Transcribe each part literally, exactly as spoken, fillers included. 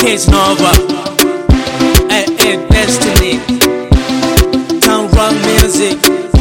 Case Nova, hey, hey, Destiny, Town Rock Music,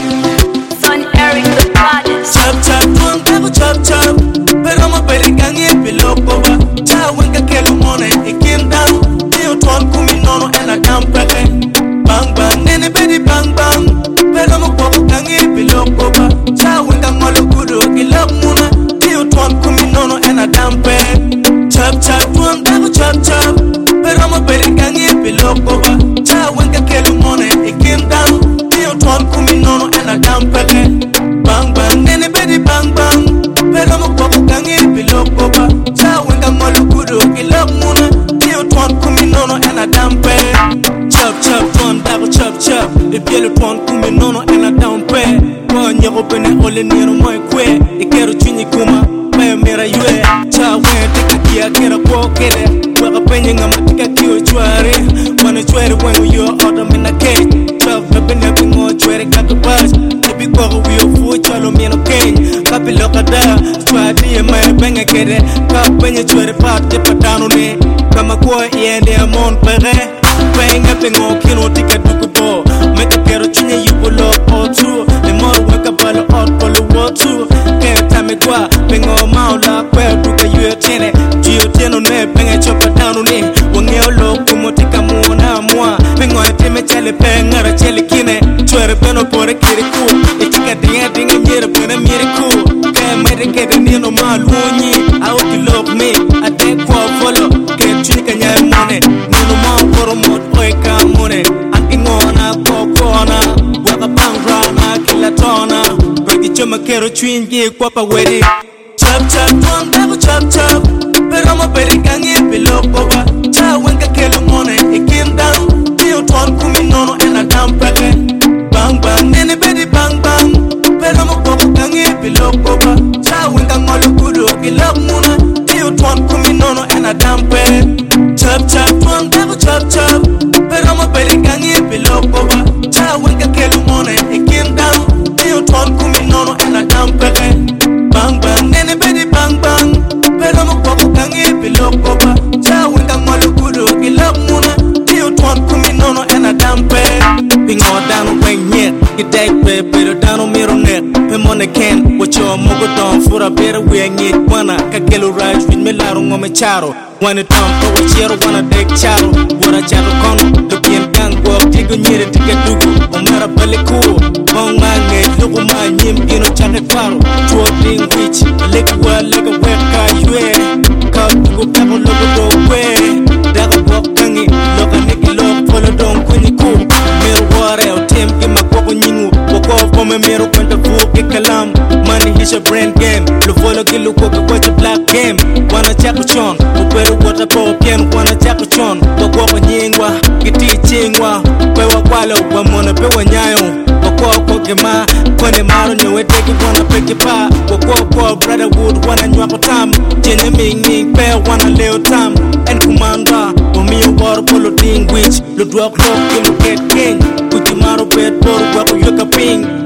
Son Eric the Baddest. Chop chop, one double chop chop. Pero mo pere kangi below cover. Cha wenga kelo mone, it came down. Dio tuan kumi nono and a damn peke. Bang bang, nene bedi bang bang. Pero mo popo kangi below cover. Cha wenga malu kudo, ilok muna. Dio tuan kumi nono and a damn peke. Chop chop, one double chop chop. Pero mo pere kangi below cover. Cha wenga kelo mone, it came down. Dio tuan kumi nono and a damn peke. Bang bang, nene bedi bang bang. Pero mo popo kangi below cover. Cha wenga malu kudo, ilok muna. Dio tuan kumi nono and a damn peke. Chop chop, tuan double chop chop. If you look tuan kumi nono and a damn peke. One year open and all in near my quay. I get a chini kuma. Mera yue, cha wen tika kia kera kwa kere. Waka penye nga matika kio chware. Wana chwere when you are out in a cage. Chop pepe nepi ngo chwere kaka baj. Nepi kwa uyo fu chalo mieno keny. Kapi loka da, chwadi ya maya benga kere. Ka penye chwere pat kipa tano ne. Kama kwa iende amon pere. Penga pengo kino tika duku bo. Meka kero chinye yuko lo otu. Le moro weka balo out kolo wotu. Kaya tame kwa pengo maula kwe duka yue tene. Jio teno ne penga chopa tano ne. Wangeo lo kumotika muona mua. Pengo etime chale penga chele kine. Chwere peno pore kiri ku. Etika dinga dinga nyere pene mire ku. Kaya mede kede nino maluonyi. How you love me, I take kwa follow. Kaya chunika nyare mone. Nino maa koro mot oika mone. Anki ngona kokona. Waka pangrana kila tona. Breki choma kero chwingi kwa pa wedi. Chop chop, tuan double chop chop. Pero mo pere kangi below cover. Cha wenga kelo mone, it came down. Dio tuan kumi nono and a damn peke. Bang bang, nene bedi bang bang. Pero mo popo kangi below cover. Cha wenga malu kudo, ilok muna. Dio tuan kumi nono and a damn peke. Chop chop, tuan double chop chop. Pero mo pere kangi below cover. Cha wenga kelo mone, it came down. Dio tuan kumi nono and a damn peke. Bang bang, nene bedi bang bang. Pero mo popo kangi below cover. Cha wenga malu kudo, ilok muna. Dio tuan kumi nono and a damn peke. Pingo dano weng nyet. Get that pe pero dano miro net. Pe mone ken, wacho mogo don. Fura bera we nyet wana. Kakelo raj with me laro ngome charo. Wana tom po wachero wana dek charo. Wara charo kono, lupien gang walk. Tigo nyere tika dugu, omera bale kuo. Mong mange, lugu ma nyim ino chane kwaro. Chua ding wich, lega wa lega weka yue. Kau dugu peko logo do we. Daga walk kangi, loka niki lok polo don kwenye ku. Mero ware o tem kima kwako nyingu. Wako fome mero kwenta fuke kalam. Money hisha brand game. Lufolo kilu kwa kwa black game. Wana chako chon, upero wata po pien. Wana chako chon, wako nyingwa, kiti chingwa. Pewa kwalo, wamona pewa nyayo. Wako kwa kema, kwene maro nyewe teki wana peke pa. Wako kwa brotherhood, wana nywako tam. Chenye mingi, pe wana leo tam. En kumanda, wamiyo waro polo ding wich. Ludwak lok kilu get king. Kuchimaro bed boru wako yoka ping.